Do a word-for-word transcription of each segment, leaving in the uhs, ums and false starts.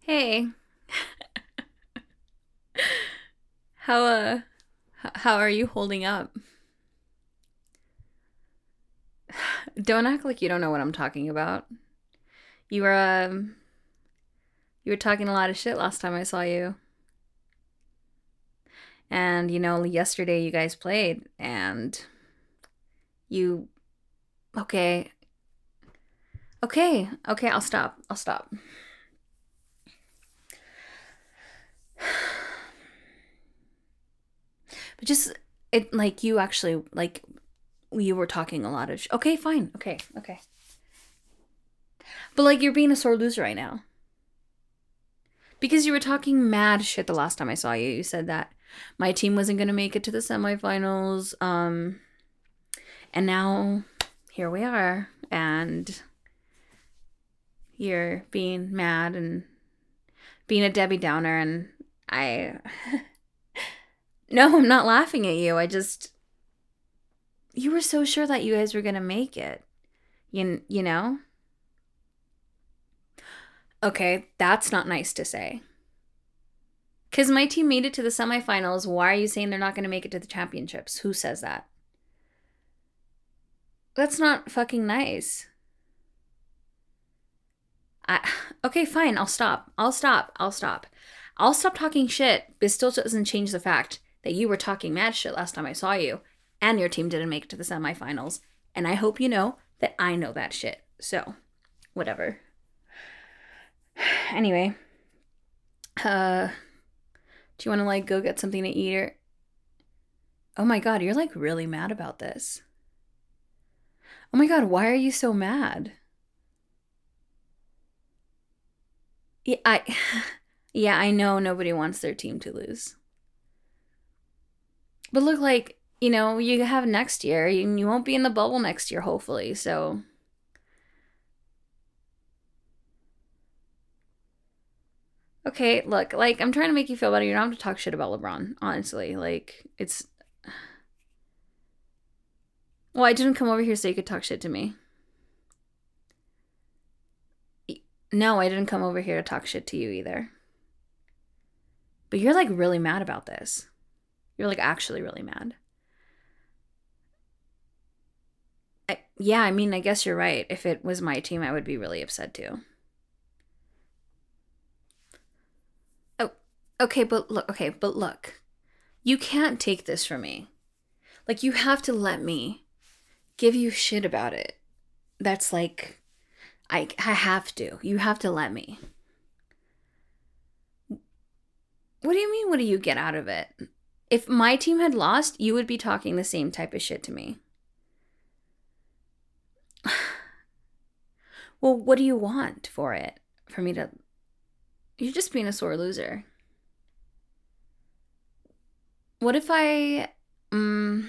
Hey, how uh h- how are you holding up? Don't act like you don't know what I'm talking about. You were um you were talking a lot of shit last time I saw you. And you know, yesterday you guys played and you okay. Okay. Okay, I'll stop. I'll stop. But just it like you actually like you were talking a lot of sh- Okay, fine. Okay. Okay. But like you're being a sore loser right now. Because you were talking mad shit the last time I saw you. You said that my team wasn't going to make it to the semifinals. Um, and now here we are. And you're being mad and being a Debbie Downer. And I. No, I'm not laughing at you. I just. You were so sure that you guys were going to make it. You, you know? Okay, that's not nice to say. Because my team made it to the semifinals. Why are you saying they're not going to make it to the championships? Who says that? That's not fucking nice. I, okay, fine. I'll stop. I'll stop. I'll stop. I'll stop talking shit. This still doesn't change the fact that you were talking mad shit last time I saw you, and your team didn't make it to the semifinals. And I hope you know that I know that shit. So, whatever. Anyway, uh, do you want to like go get something to eat or? Oh my god, you're like really mad about this. Oh my god, why are you so mad? Yeah, I, yeah, I know nobody wants their team to lose. But look, like, you know, you have next year. You, you won't be in the bubble next year, hopefully. So, okay, look, like, I'm trying to make you feel better. You don't have to talk shit about LeBron, honestly. Like, it's. Well, I didn't come over here so you could talk shit to me. No, I didn't come over here to talk shit to you either. But you're like really mad about this. You're like actually really mad. I, yeah, I mean, I guess you're right. If it was my team, I would be really upset too. Oh, okay, but look, okay, but look. You can't take this from me. Like, you have to let me give you shit about it. That's like, I, I have to. You have to let me. What do you mean, what do you get out of it? If my team had lost, you would be talking the same type of shit to me. Well, what do you want for it? For me to. You're just being a sore loser. What if I. Um,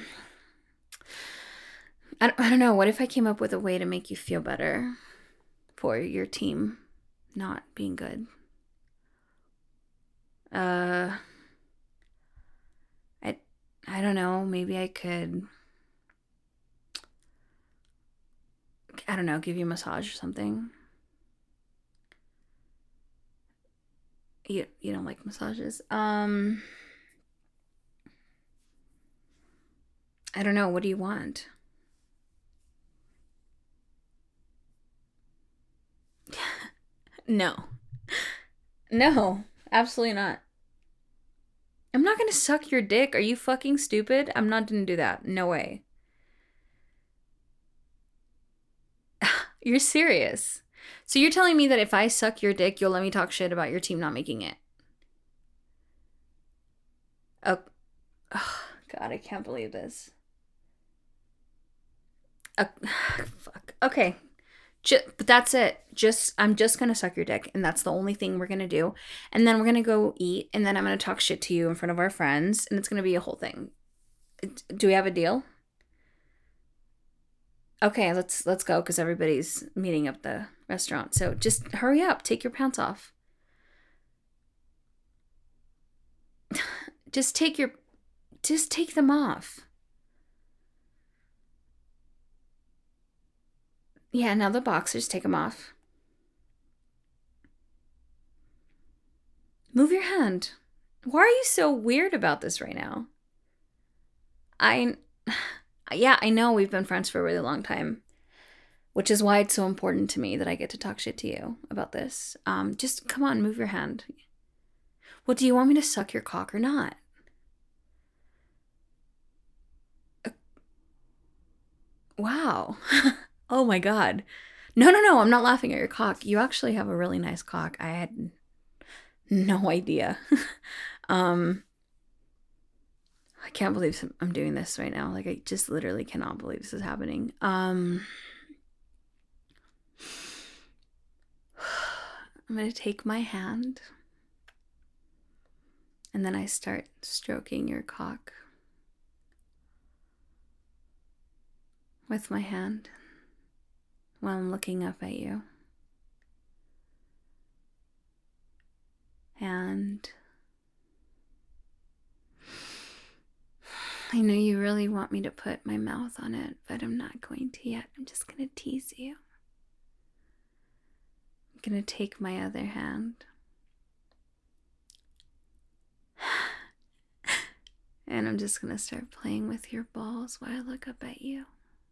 I, don't, I don't know. What if I came up with a way to make you feel better for your team not being good? Uh, I, I don't know. Maybe I could. I don't know. Give you a massage or something. You you don't like massages. Um, I don't know. What do you want? No. No. Absolutely not. I'm not gonna suck your dick. Are you fucking stupid? I'm not gonna do that. No way. You're serious. So you're telling me that if I suck your dick, you'll let me talk shit about your team not making it? Oh, oh God, I can't believe this. Uh, fuck. Okay, Just, but that's it. Just I'm just gonna suck your dick, and that's the only thing we're gonna do. And then we're gonna go eat, and then I'm gonna talk shit to you in front of our friends, and it's gonna be a whole thing. Do we have a deal? Okay, let's let's go because everybody's meeting up the restaurant. So just hurry up, take your pants off. Just take your, just take them off. Yeah, now the boxers, take them off. Move your hand. Why are you so weird about this right now? I, yeah, I know we've been friends for a really long time, which is why it's so important to me that I get to talk shit to you about this. Um, just come on, move your hand. What, do you want me to suck your cock or not? Uh, wow. Oh my God. No, no, no, I'm not laughing at your cock. You actually have a really nice cock. I had no idea. um, I can't believe I'm doing this right now. Like, I just literally cannot believe this is happening. Um, I'm going to take my hand and then I start stroking your cock with my hand while I'm looking up at you. And I know you really want me to put my mouth on it, but I'm not going to yet. I'm just going to tease you. I'm going to take my other hand. And I'm just going to start playing with your balls while I look up at you.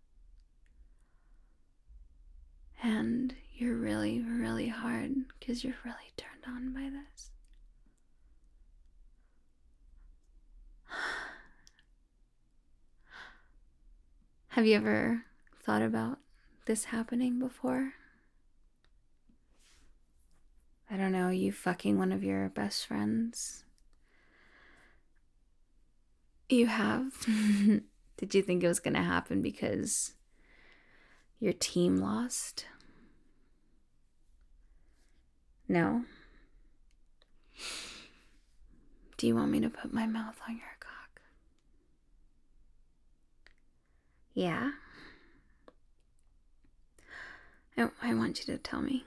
And you're really, really hard because you're really turned on by this. Have you ever thought about this happening before? I don't know, you fucking one of your best friends? You have? Did you think it was going to happen because your team lost? No? Do you want me to put my mouth on your cock? Yeah? I, I want you to tell me.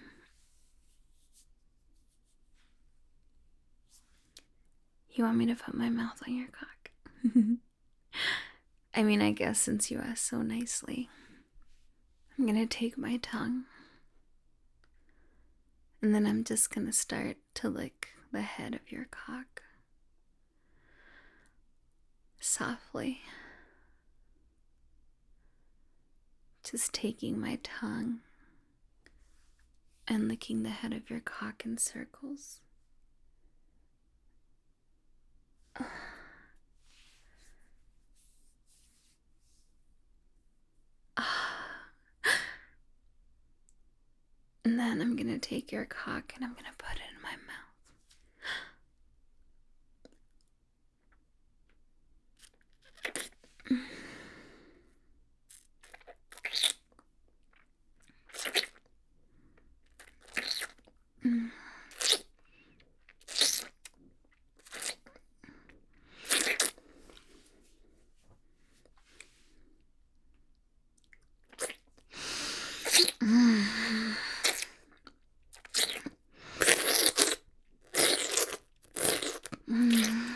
You want me to put my mouth on your cock? I mean, I guess since you asked so nicely, I'm gonna take my tongue and then I'm just gonna start to lick the head of your cock softly. Just taking my tongue and licking the head of your cock in circles. And then I'm gonna take your cock and I'm gonna put it in my mouth. Mm. Mm. Mm.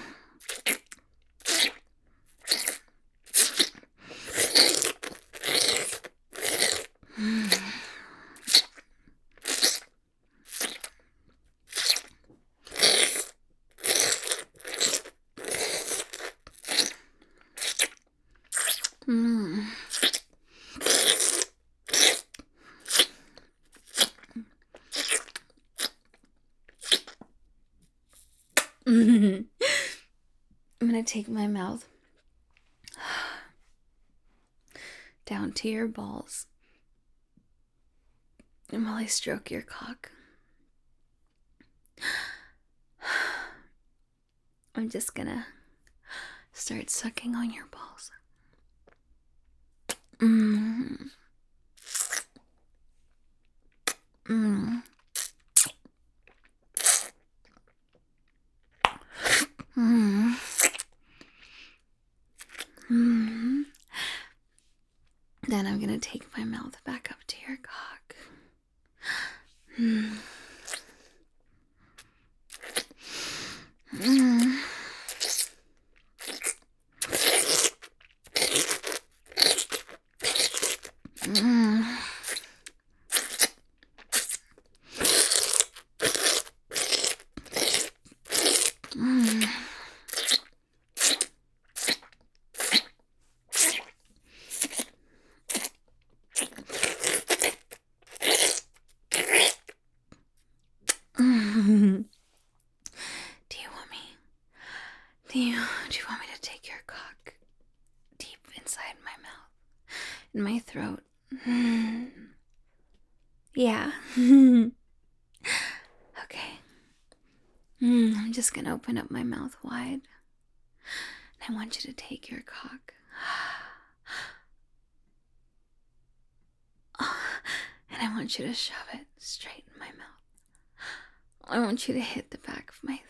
Mm. Mm. I'm gonna take my mouth down to your balls, and while I stroke your cock, I'm just gonna start sucking on your balls. Mm. Mm. Mm. Mm. Then I'm gonna take my mouth back up to your cock. Mm. Mm. Mm. Do you want me? Do you, do you want me to take your cock deep inside my mouth? In my throat? Yeah. Okay. I'm just gonna open up my mouth wide. And I want you to take your cock. And I want you to shove it straight in my mouth. I want you to hit the back of my throat.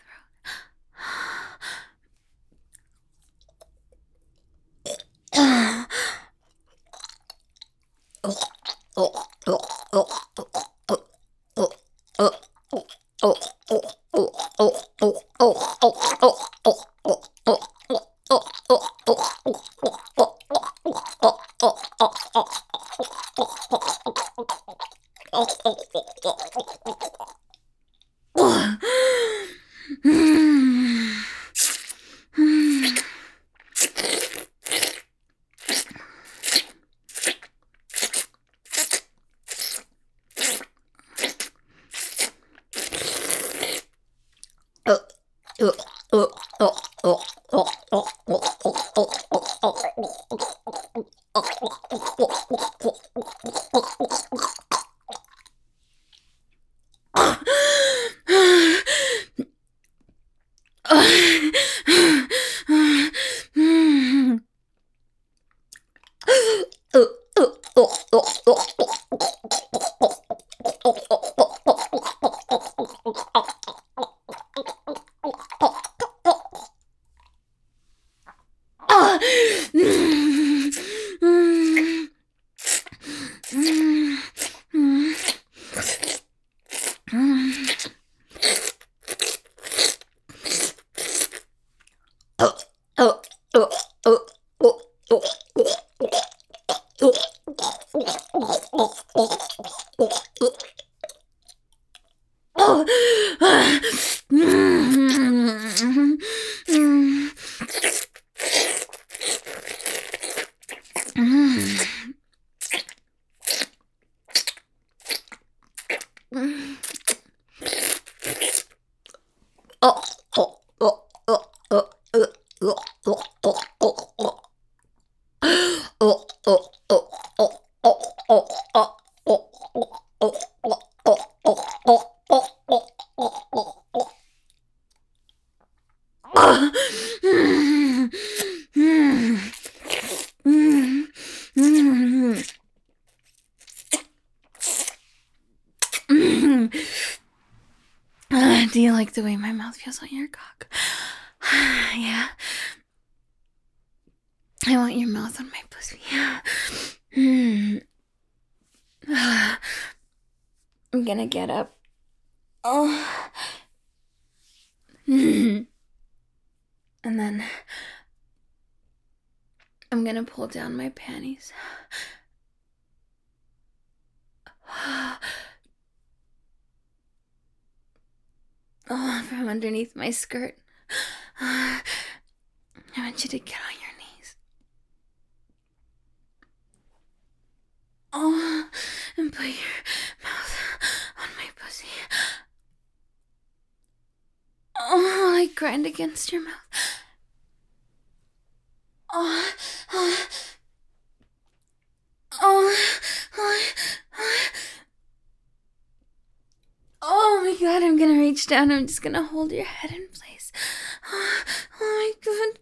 Do you like the way my mouth feels on your cock? Yeah. I want your mouth on my pussy. I'm gonna get up. Oh. And then I'm gonna pull down my panties. Oh, from underneath my skirt. I want you to get on your knees. Oh, and put your mouth on my pussy. Oh, I grind against your mouth. Oh, oh, oh, oh, oh. Oh my god, I'm gonna reach down. I'm just gonna hold your head in place. Oh, oh my god.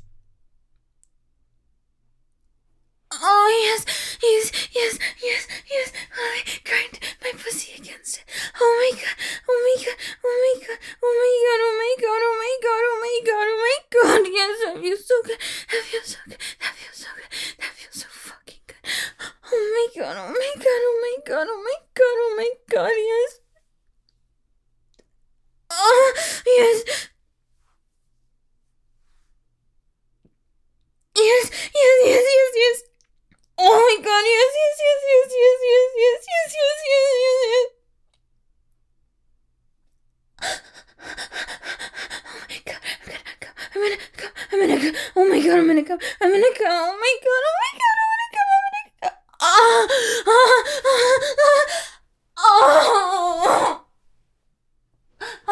Oh yes, yes, yes, yes, yes. Oh, I grind my pussy against it. Oh my god, oh my god, oh my god, oh my god, oh my god, oh my god, oh my god, oh my god. Yes, that feels so good. That feels so good. That feels so good. That feels so fucking good. Oh my god, oh my god, oh my god, oh my god, oh my god, yes. Oh, yes. Yes, yes, yes, yes, yes. Oh my god, yes, yes, yes, yes, yes, yes, yes, yes, yes, yes, yes, yes. Oh my god, I'm gonna come. I'm gonna come. I'm gonna come. Oh my god, I'm gonna come. I'm gonna come. Oh my god, oh my god, I'm gonna come. I'm gonna come. Ah, ah, ah, ah, ah.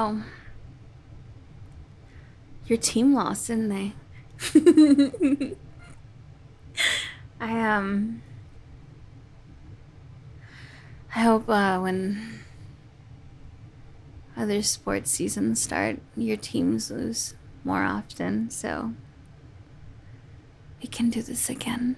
So, your team lost, didn't they? I um I hope uh, when other sports seasons start, your teams lose more often, so we can do this again.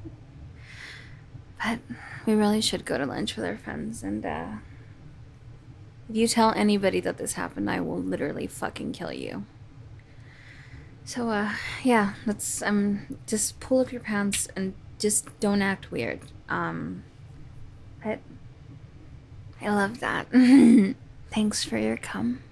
But we really should go to lunch with our friends, and uh, if you tell anybody that this happened, I will literally fucking kill you. So, uh, yeah, let's, um, just pull up your pants and just don't act weird. Um, but I love that. Thanks for your cum.